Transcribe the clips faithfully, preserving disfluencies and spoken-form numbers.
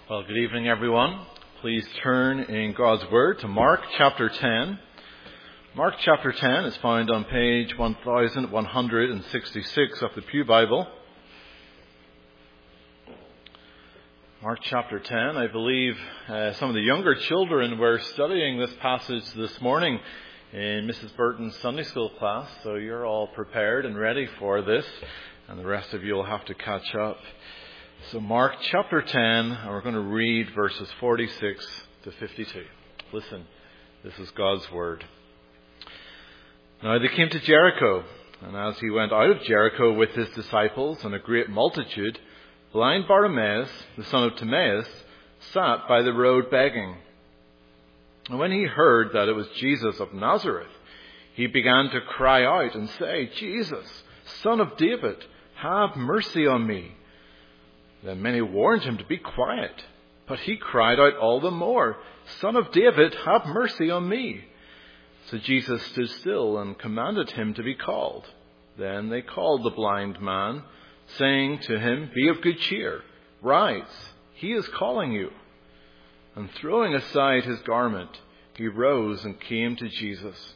Well, good evening, everyone. Please turn in God's Word to Mark chapter ten. Mark chapter ten is found on page one thousand one hundred sixty-six of the Pew Bible. Mark chapter ten. I believe uh, some of the younger children were studying this passage this morning in Missus Burton's Sunday School class, so you're all prepared and ready for this, and the rest of you will have to catch up. So Mark chapter ten, and we're going to read verses forty-six to fifty-two. Listen, this is God's Word. Now they came to Jericho, and as he went out of Jericho with his disciples and a great multitude, blind Bartimaeus, the son of Timaeus, sat by the road begging. And when he heard that it was Jesus of Nazareth, he began to cry out and say, "Jesus, Son of David, have mercy on me." Then many warned him to be quiet, but he cried out all the more, "Son of David, have mercy on me." So Jesus stood still and commanded him to be called. Then they called the blind man, saying to him, "Be of good cheer, rise, he is calling you." And throwing aside his garment, he rose and came to Jesus.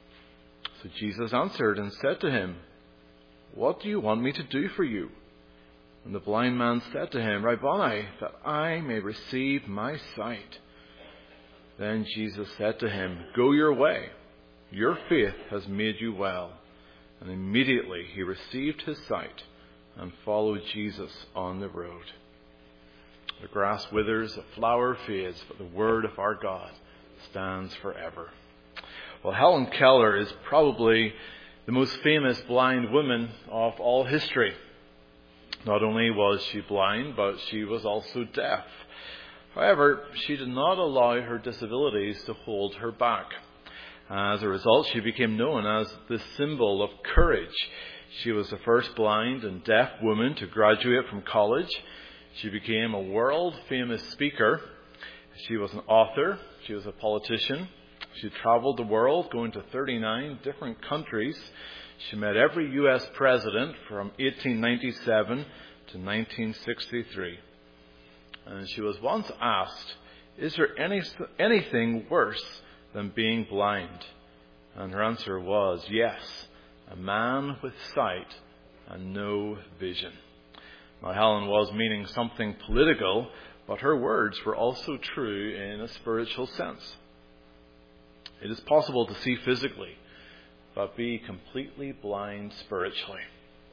So Jesus answered and said to him, "What do you want me to do for you?" And the blind man said to him, "Rabboni, that I may receive my sight." Then Jesus said to him, "Go your way, your faith has made you well." And immediately he received his sight and followed Jesus on the road. The grass withers, the flower fades, but the word of our God stands forever. Well, Helen Keller is probably the most famous blind woman of all history. Not only was she blind, but she was also deaf. However, she did not allow her disabilities to hold her back. As a result, she became known as the symbol of courage. She was the first blind and deaf woman to graduate from college. She became a world-famous speaker. She was an author. She was a politician. She traveled the world, going to thirty-nine different countries. She met every U S president from eighteen ninety-seven to nineteen sixty-three. And she was once asked, "Is there any, anything worse than being blind?" And her answer was, yes, a man with sight and no vision. Now, Helen was meaning something political, but her words were also true in a spiritual sense. It is possible to see physically, but be completely blind spiritually.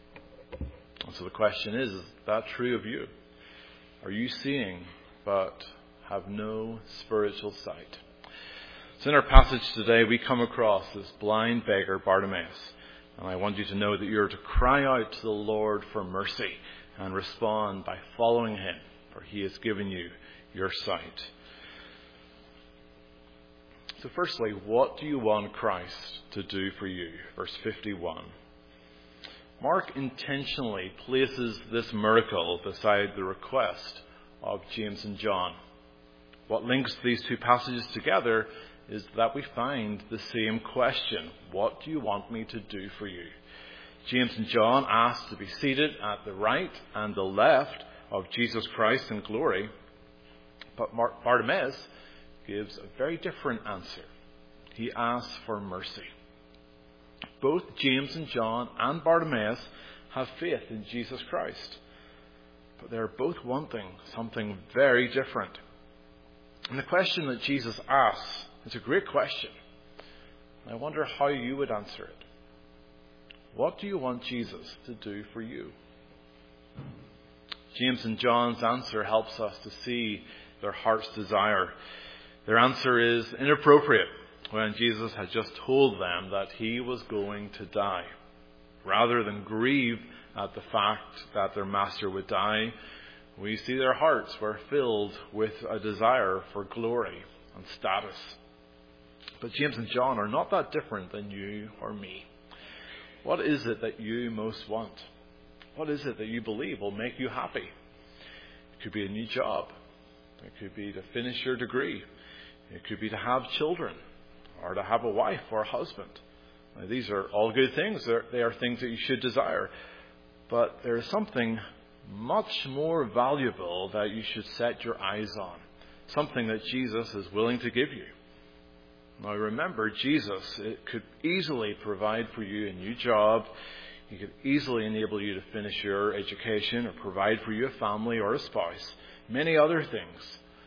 And so the question is, is that true of you? Are you seeing but have no spiritual sight? So in our passage today, we come across this blind beggar, Bartimaeus. And I want you to know that you're to cry out to the Lord for mercy and respond by following him, for he has given you your sight. So firstly, what do you want Christ to do for you? Verse fifty-one. Mark intentionally places this miracle beside the request of James and John. What links these two passages together is that we find the same question. What do you want me to do for you? James and John asked to be seated at the right and the left of Jesus Christ in glory. But Bartimaeus gives a very different answer. He asks for mercy. Both James and John and Bartimaeus have faith in Jesus Christ, but they're both wanting something very different. And the question that Jesus asks is a great question. I wonder how you would answer it. What do you want Jesus to do for you? James and John's answer helps us to see their heart's desire. Their answer is inappropriate when Jesus had just told them that he was going to die. Rather than grieve at the fact that their master would die, we see their hearts were filled with a desire for glory and status. But James and John are not that different than you or me. What is it that you most want? What is it that you believe will make you happy? It could be a new job. It could be to finish your degree. It could be to have children or to have a wife or a husband. Now, these are all good things. They're, they are things that you should desire. But there is something much more valuable that you should set your eyes on, something that Jesus is willing to give you. Now remember, Jesus it could easily provide for you a new job. He could easily enable you to finish your education or provide for you a family or a spouse, many other things.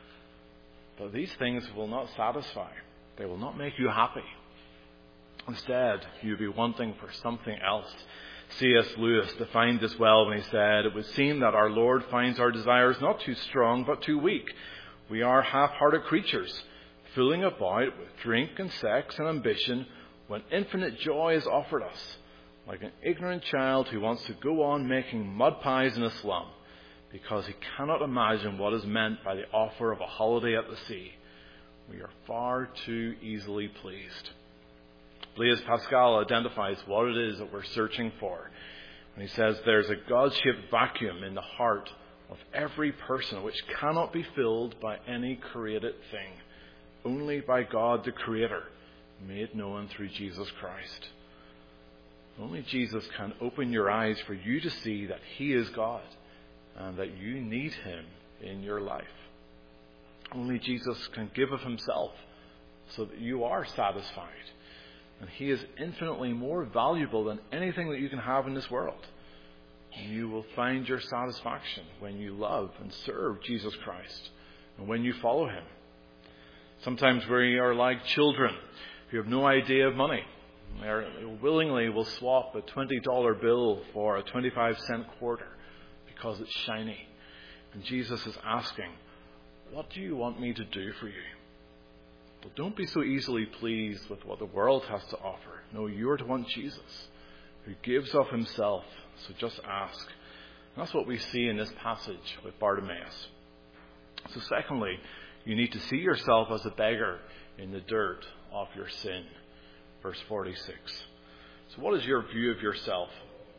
But these things will not satisfy. They will not make you happy. Instead, you'll be wanting for something else. C S Lewis defined this well when he said, "It would seem that our Lord finds our desires not too strong but too weak. We are half-hearted creatures, fooling about with drink and sex and ambition when infinite joy is offered us, like an ignorant child who wants to go on making mud pies in a slum because he cannot imagine what is meant by the offer of a holiday at the sea. We are far too easily pleased." Blaise Pascal identifies what it is that we're searching for. And he says there's a God-shaped vacuum in the heart of every person which cannot be filled by any created thing, only by God the Creator, made known through Jesus Christ. Only Jesus can open your eyes for you to see that He is God and that you need Him in your life. Only Jesus can give of Himself so that you are satisfied. And He is infinitely more valuable than anything that you can have in this world. And you will find your satisfaction when you love and serve Jesus Christ and when you follow Him. Sometimes we are like children who have no idea of money. They willingly will swap a twenty dollar bill for a twenty-five cent quarter because it's shiny. And Jesus is asking, "What do you want me to do for you?" But don't be so easily pleased with what the world has to offer. No, you are to want Jesus, who gives of Himself. So just ask. And that's what we see in this passage with Bartimaeus. So secondly, you need to see yourself as a beggar in the dirt of your sin. Verse forty-six. So what is your view of yourself?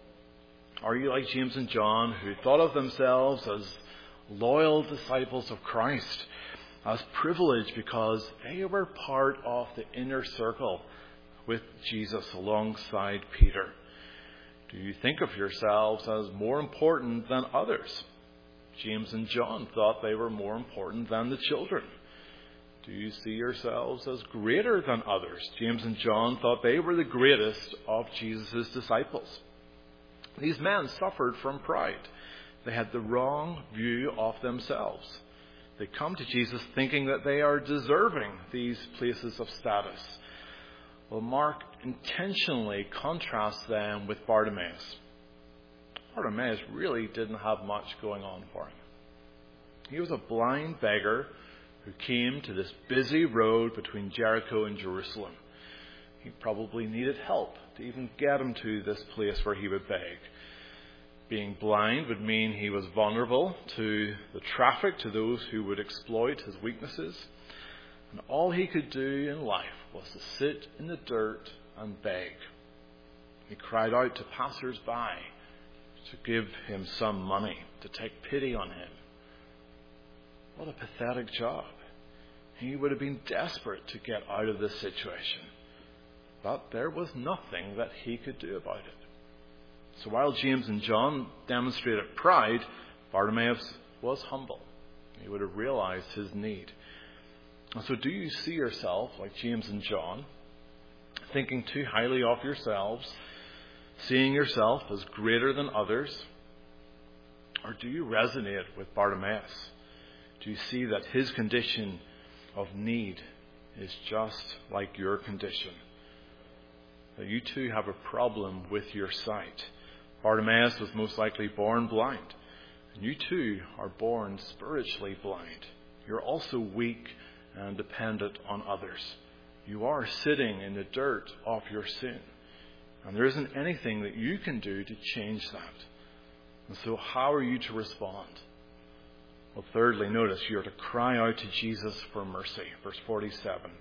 Are you like James and John, who thought of themselves as loyal disciples of Christ, as privileged because they were part of the inner circle with Jesus alongside Peter? Do you think of yourselves as more important than others? James and John thought they were more important than the children. Do you see yourselves as greater than others? James and John thought they were the greatest of Jesus' disciples. These men suffered from pride. They had the wrong view of themselves. They come to Jesus thinking that they are deserving these places of status. Well, Mark intentionally contrasts them with Bartimaeus. Bartimaeus really didn't have much going on for him. He was a blind beggar who came to this busy road between Jericho and Jerusalem. He probably needed help to even get him to this place where he would beg. Being blind would mean he was vulnerable to the traffic, to those who would exploit his weaknesses. And all he could do in life was to sit in the dirt and beg. He cried out to passers-by to give him some money, to take pity on him. What a pathetic job. He would have been desperate to get out of this situation. But there was nothing that he could do about it. So while James and John demonstrated pride, Bartimaeus was humble. He would have realized his need. And so do you see yourself like James and John, thinking too highly of yourselves, seeing yourself as greater than others? Or do you resonate with Bartimaeus? Do you see that his condition of need is just like your condition? That you too have a problem with your sight. Bartimaeus was most likely born blind. And you too are born spiritually blind. You're also weak and dependent on others. You are sitting in the dirt of your sin. And there isn't anything that you can do to change that. And so how are you to respond? Well, thirdly, notice you're to cry out to Jesus for mercy. Verse forty-seven.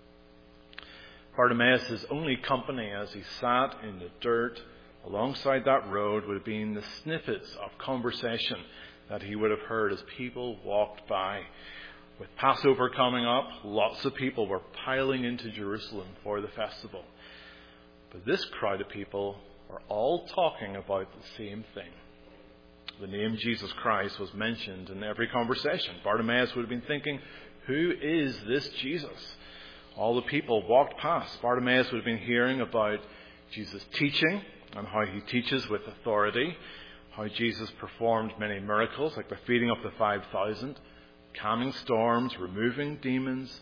Bartimaeus' only company as he sat in the dirt alongside that road would have been the snippets of conversation that he would have heard as people walked by. With Passover coming up, lots of people were piling into Jerusalem for the festival. But this crowd of people were all talking about the same thing. The name Jesus Christ was mentioned in every conversation. Bartimaeus would have been thinking, who is this Jesus? All the people walked past. Bartimaeus would have been hearing about Jesus' teaching and how he teaches with authority, how Jesus performed many miracles like the feeding of the five thousand, calming storms, removing demons,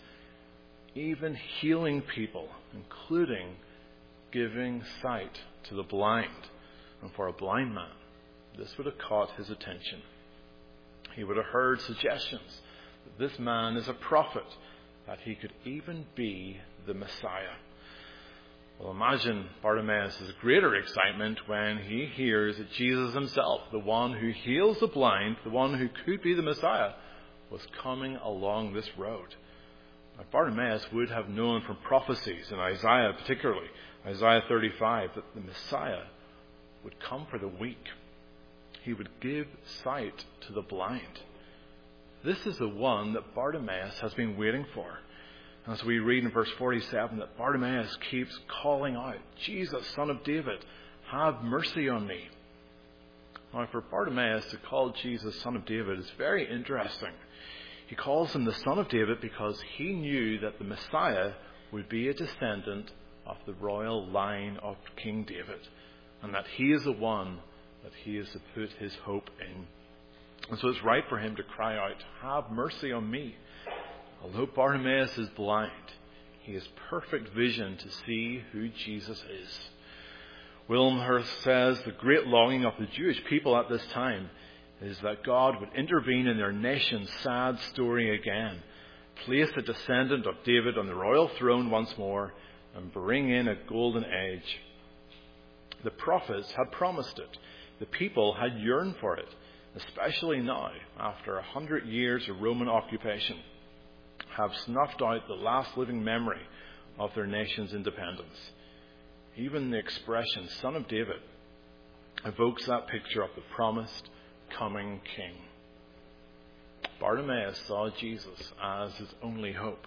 even healing people, including giving sight to the blind. And for a blind man, this would have caught his attention. He would have heard suggestions that this man is a prophet, that he could even be the Messiah. Well, imagine Bartimaeus' greater excitement when he hears that Jesus himself, the one who heals the blind, the one who could be the Messiah, was coming along this road. Now, Bartimaeus would have known from prophecies in Isaiah particularly, Isaiah thirty-five, that the Messiah would come for the weak. He would give sight to the blind. This is the one that Bartimaeus has been waiting for. As we read in verse forty-seven that Bartimaeus keeps calling out, Jesus, Son of David, have mercy on me. Now, for Bartimaeus to call Jesus Son of David is very interesting. He calls him the Son of David because he knew that the Messiah would be a descendant of the royal line of King David, and that he is the one that he is to put his hope in. And so it's right for him to cry out, have mercy on me. Although Bartimaeus is blind, he has perfect vision to see who Jesus is. Wilmshurst says the great longing of the Jewish people at this time is that God would intervene in their nation's sad story again, place a descendant of David on the royal throne once more, and bring in a golden age. The prophets had promised it. The people had yearned for it, especially now, after a hundred years of Roman occupation, have snuffed out the last living memory of their nation's independence. Even the expression Son of David evokes that picture of the promised coming king. Bartimaeus saw Jesus as his only hope.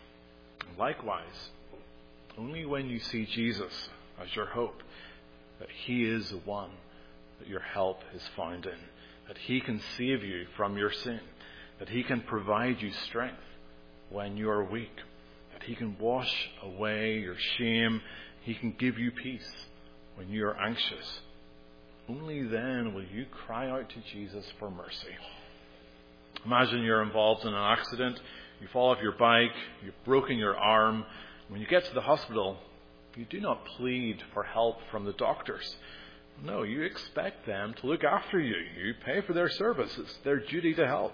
Likewise, only when you see Jesus as your hope, that he is the one that your help is found in, that he can save you from your sin, that he can provide you strength when you are weak, that he can wash away your shame, he can give you peace when you are anxious. Only then will you cry out to Jesus for mercy. Imagine you're involved in an accident, you fall off your bike, you've broken your arm. When you get to the hospital, you do not plead for help from the doctors. No, you expect them to look after you. You pay for their service. It's their duty to help.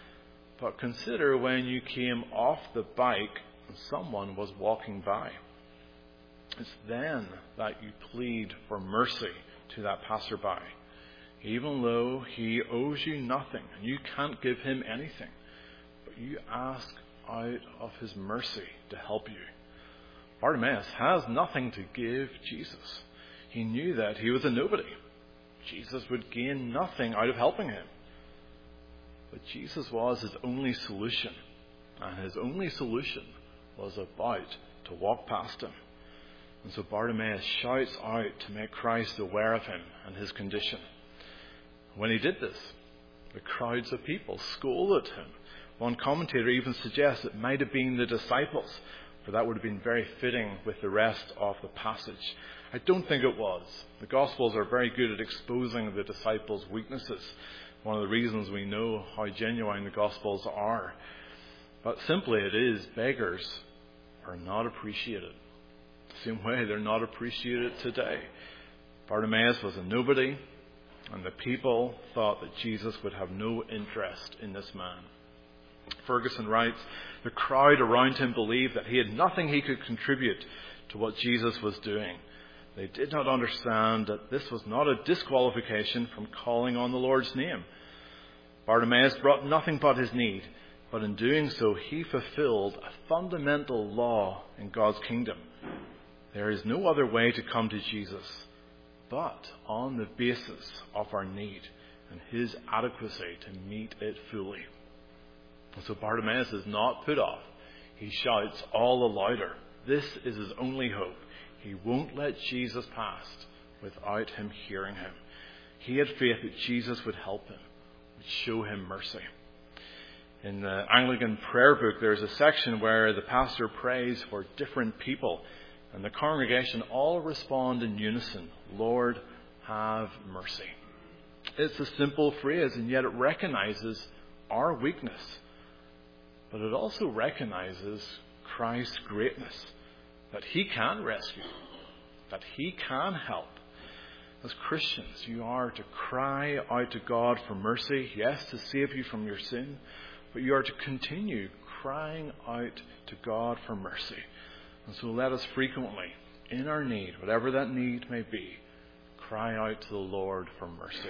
But consider when you came off the bike and someone was walking by. It's then that you plead for mercy to that passerby, even though he owes you nothing and you can't give him anything. But you ask out of his mercy to help you. Bartimaeus has nothing to give Jesus. He knew that he was a nobody. Jesus would gain nothing out of helping him. But Jesus was his only solution. And his only solution was about to walk past him. And so Bartimaeus shouts out to make Christ aware of him and his condition. When he did this, the crowds of people scolded him. One commentator even suggests it might have been the disciples, for that would have been very fitting with the rest of the passage. I don't think it was. The Gospels are very good at exposing the disciples' weaknesses. One of the reasons we know how genuine the Gospels are. But simply it is, beggars are not appreciated. The same way they're not appreciated today. Bartimaeus was a nobody, and the people thought that Jesus would have no interest in this man. Ferguson writes, the crowd around him believed that he had nothing he could contribute to what Jesus was doing. They did not understand that this was not a disqualification from calling on the Lord's name. Bartimaeus brought nothing but his need, but in doing so he fulfilled a fundamental law in God's kingdom. There is no other way to come to Jesus but on the basis of our need and his adequacy to meet it fully. And so Bartimaeus is not put off. He shouts all the louder. This is his only hope. He won't let Jesus pass without him hearing him. He had faith that Jesus would help him, would show him mercy. In the Anglican prayer book, there's a section where the pastor prays for different people, and the congregation all respond in unison, Lord, have mercy. It's a simple phrase, and yet it recognizes our weakness. But it also recognizes Christ's greatness, that he can rescue, that he can help. As Christians, you are to cry out to God for mercy, yes, to save you from your sin, but you are to continue crying out to God for mercy. And so let us frequently, in our need, whatever that need may be, cry out to the Lord for mercy.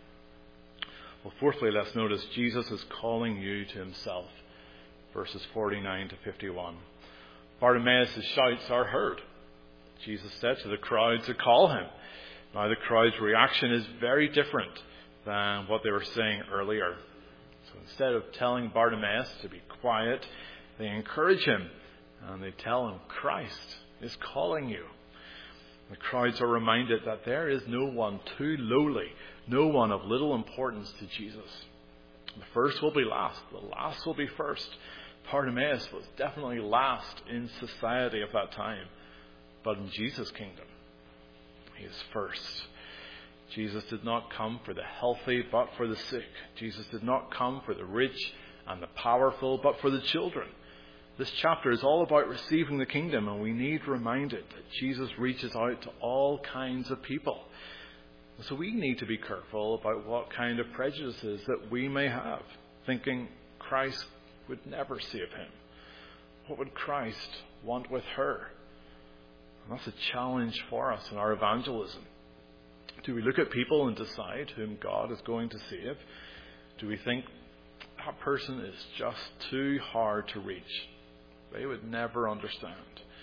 Well, fourthly, let's notice Jesus is calling you to himself. Verses forty-nine to fifty-one. Bartimaeus' shouts are heard. Jesus said to the crowd to call him. Now the crowd's reaction is very different than what they were saying earlier. So instead of telling Bartimaeus to be quiet, they encourage him and they tell him, Christ is calling you. The crowds are reminded that there is no one too lowly, no one of little importance to Jesus. The first will be last, the last will be first. Bartimaeus was definitely last in society of that time, but in Jesus' kingdom, he is first. Jesus did not come for the healthy, but for the sick. Jesus did not come for the rich and the powerful, but for the children. This chapter is all about receiving the kingdom, and we need reminded that Jesus reaches out to all kinds of people. So we need to be careful about what kind of prejudices that we may have, thinking Christ would never save him. What would Christ want with her? And that's a challenge for us in our evangelism. Do we look at people and decide whom God is going to save? Do we think that person is just too hard to reach? They would never understand.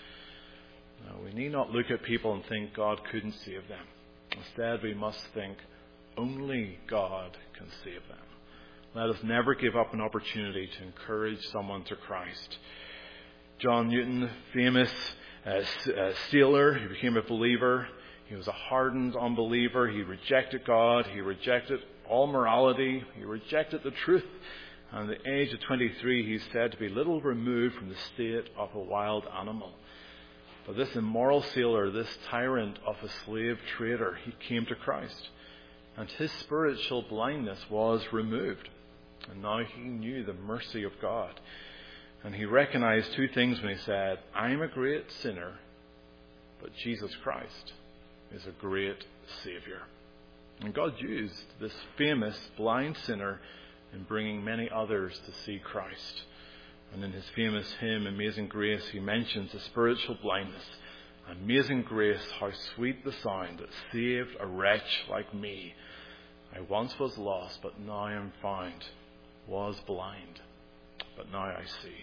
No, we need not look at people and think God couldn't save them. Instead, we must think only God can save them. Let us never give up an opportunity to encourage someone to Christ. John Newton, famous uh, sailor, he became a believer. He was a hardened unbeliever. He rejected God. He rejected all morality. He rejected the truth. And at the age of twenty-three, he's said to be little removed from the state of a wild animal. But this immoral sailor, this tyrant of a slave trader, he came to Christ. And his spiritual blindness was removed. And now he knew the mercy of God. And he recognized two things when he said, I'm a great sinner, but Jesus Christ is a great Savior. And God used this famous blind sinner in bringing many others to see Christ. And in his famous hymn, Amazing Grace, he mentions the spiritual blindness. Amazing grace, how sweet the sound that saved a wretch like me. I once was lost, but now am found. Was blind, but now I see.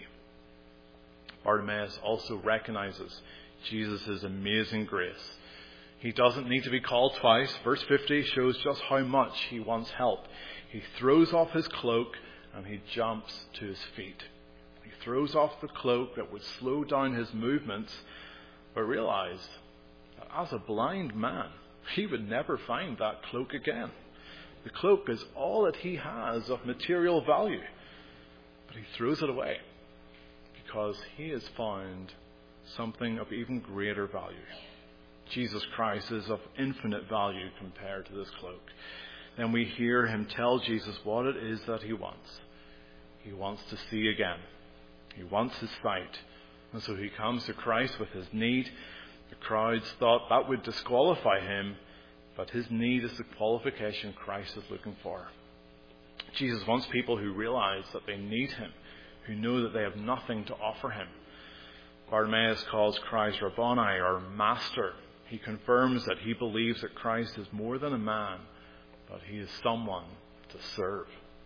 Bartimaeus also recognizes Jesus' amazing grace. He doesn't need to be called twice. Verse fifty shows just how much he wants help. He throws off his cloak and he jumps to his feet. He throws off the cloak that would slow down his movements, but realized that as a blind man, he would never find that cloak again. The cloak is all that he has of material value, but he throws it away because he has found something of even greater value. Jesus Christ is of infinite value compared to this cloak. Then we hear him tell Jesus what it is that he wants. He wants to see again. He wants his sight. And so he comes to Christ with his need. The crowds thought that would disqualify him, but his need is the qualification Christ is looking for. Jesus wants people who realize that they need him, who know that they have nothing to offer him. Bartimaeus calls Christ Rabboni, or Master. He confirms that he believes that Christ is more than a man, but he is someone to serve.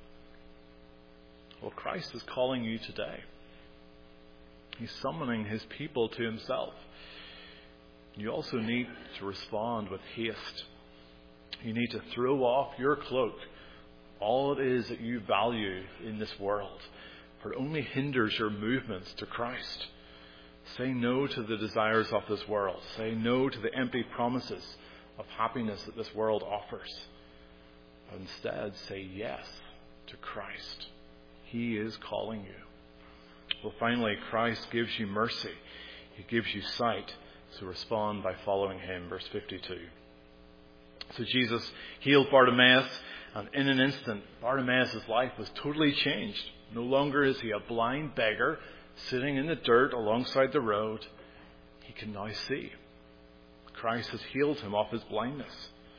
Well, Christ is calling you today. He's summoning his people to himself. You also need to respond with haste. You need to throw off your cloak, all it is that you value in this world, for it only hinders your movements to Christ. Say no to the desires of this world. Say no to the empty promises of happiness that this world offers. but instead say yes to Christ. He is calling you. Well, finally, Christ gives you mercy. He gives you sight. So respond by following him. Verse fifty-two. So Jesus healed Bartimaeus, and in an instant, Bartimaeus' life was totally changed. No longer is he a blind beggar sitting in the dirt alongside the road. He can now see. Christ has healed him of his blindness.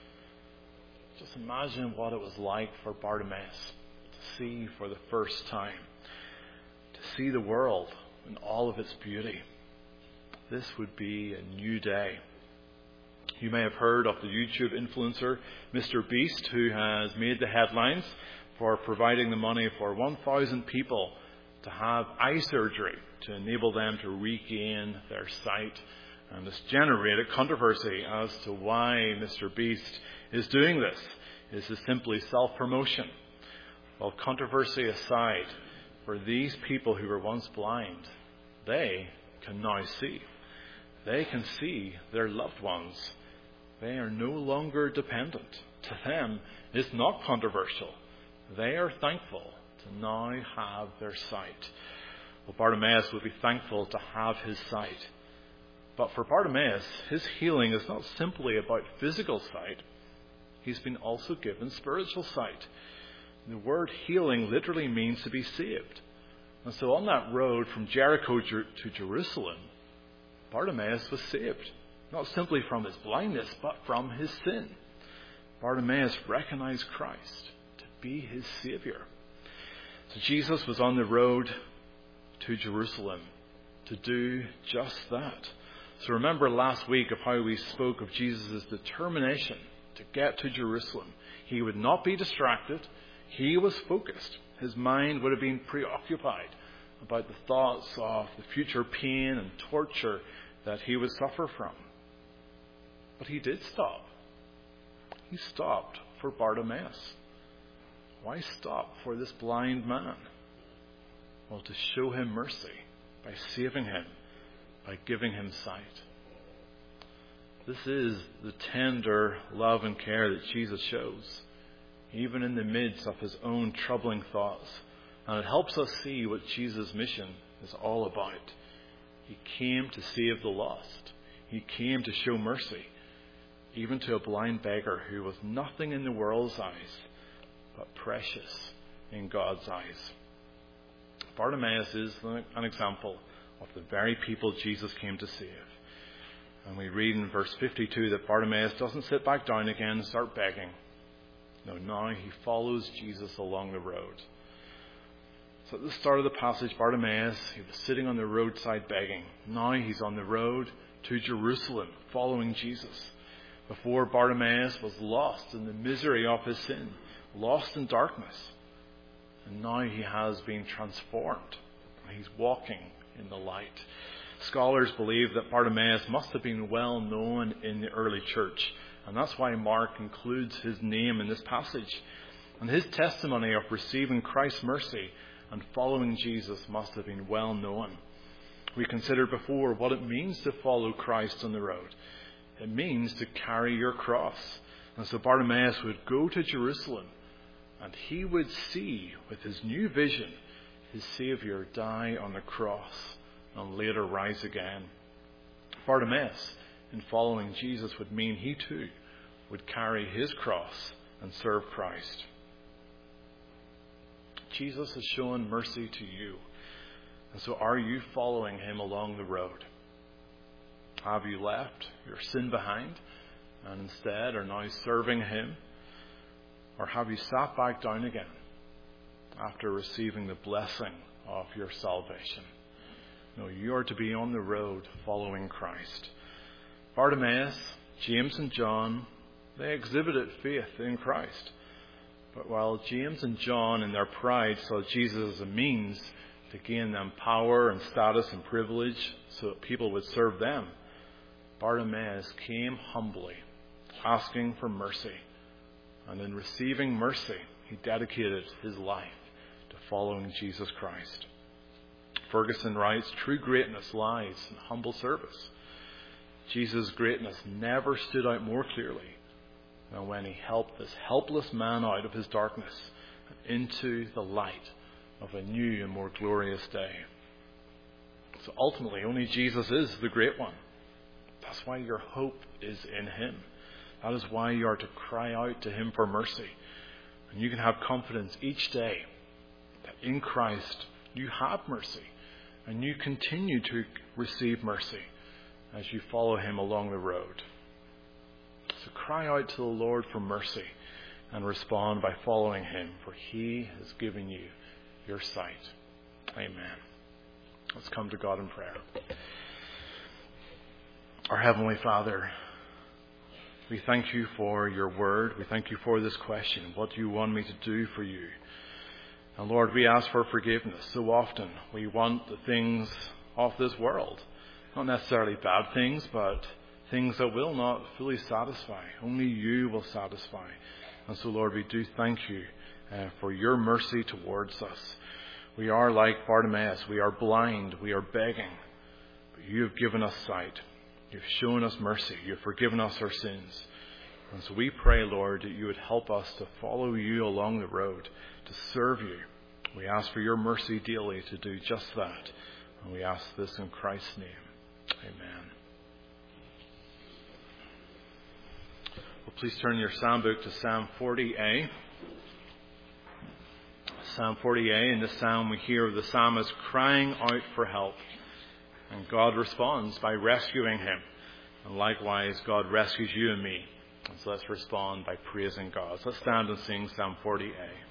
Just imagine what it was like for Bartimaeus to see for the first time, to see the world in all of its beauty. This would be a new day. You may have heard of the YouTube influencer Mister Beast, who has made the headlines for providing the money for one thousand people to have eye surgery to enable them to regain their sight. And it's generated controversy as to why Mister Beast is doing this. Is this simply self-promotion? Well, controversy aside, for these people who were once blind, they can now see. They can see their loved ones. They are no longer dependent. To them, it's not controversial. They are thankful to now have their sight. Well, Bartimaeus would be thankful to have his sight. But for Bartimaeus, his healing is not simply about physical sight. He's been also given spiritual sight. The word healing literally means to be saved. And so on that road from Jericho to Jerusalem, Bartimaeus was saved. Not simply from his blindness, but from his sin. Bartimaeus recognized Christ to be his Savior. So Jesus was on the road to Jerusalem to do just that. So remember last week of how we spoke of Jesus' determination to get to Jerusalem. He would not be distracted. He was focused. His mind would have been preoccupied about the thoughts of the future pain and torture that he would suffer from. But he did stop. He stopped for Bartimaeus. Why stop for this blind man? Well, to show him mercy by saving him, by giving him sight. This is the tender love and care that Jesus shows, even in the midst of his own troubling thoughts. And it helps us see what Jesus' mission is all about. He came to save the lost. He came to show mercy, even to a blind beggar who was nothing in the world's eyes, but precious in God's eyes. Bartimaeus is an example of the very people Jesus came to save. And we read in verse fifty-two that Bartimaeus doesn't sit back down again and start begging. No, now he follows Jesus along the road. So at the start of the passage, Bartimaeus, he was sitting on the roadside begging. Now he's on the road to Jerusalem, following Jesus. Before, Bartimaeus was lost in the misery of his sin, lost in darkness. And now he has been transformed. He's walking in the light. Scholars believe that Bartimaeus must have been well known in the early church. And that's why Mark includes his name in this passage. And his testimony of receiving Christ's mercy and following Jesus must have been well known. We considered before what it means to follow Christ on the road. It means to carry your cross. And so Bartimaeus would go to Jerusalem and he would see with his new vision his Savior die on the cross and later rise again. Bartimaeus, in following Jesus, would mean he too would carry his cross and serve Christ. Jesus has shown mercy to you. And so are you following him along the road? Have you left your sin behind and instead are now serving him? Or have you sat back down again after receiving the blessing of your salvation? No, you are to be on the road following Christ. Bartimaeus, James and John, they exhibited faith in Christ. But while James and John in their pride saw Jesus as a means to gain them power and status and privilege so that people would serve them, Bartimaeus came humbly, asking for mercy. And in receiving mercy, he dedicated his life to following Jesus Christ. Ferguson writes, true greatness lies in humble service. Jesus' greatness never stood out more clearly and when he helped this helpless man out of his darkness and into the light of a new and more glorious day. So ultimately, only Jesus is the great one. That's why your hope is in him. That is why you are to cry out to him for mercy. And you can have confidence each day that in Christ you have mercy. And you continue to receive mercy as you follow him along the road. So cry out to the Lord for mercy and respond by following him, for he has given you your sight. Amen. Let's come to God in prayer. Our Heavenly Father, we thank you for your word. We thank you for this question. What do you want me to do for you? And Lord, we ask for forgiveness. So often we want the things of this world. Not necessarily bad things, but things that will not fully satisfy. Only you will satisfy. And so, Lord, we do thank you uh, for your mercy towards us. We are like Bartimaeus. We are blind. We are begging. But you have given us sight. You've shown us mercy. You've forgiven us our sins. And so we pray, Lord, that you would help us to follow you along the road, to serve you. We ask for your mercy daily to do just that. And we ask this in Christ's name. Amen. Well, please turn your psalm book to Psalm forty A. Psalm forty A. In this psalm we hear the psalmist crying out for help. And God responds by rescuing him. And likewise, God rescues you and me. And so let's respond by praising God. So let's stand and sing Psalm forty A.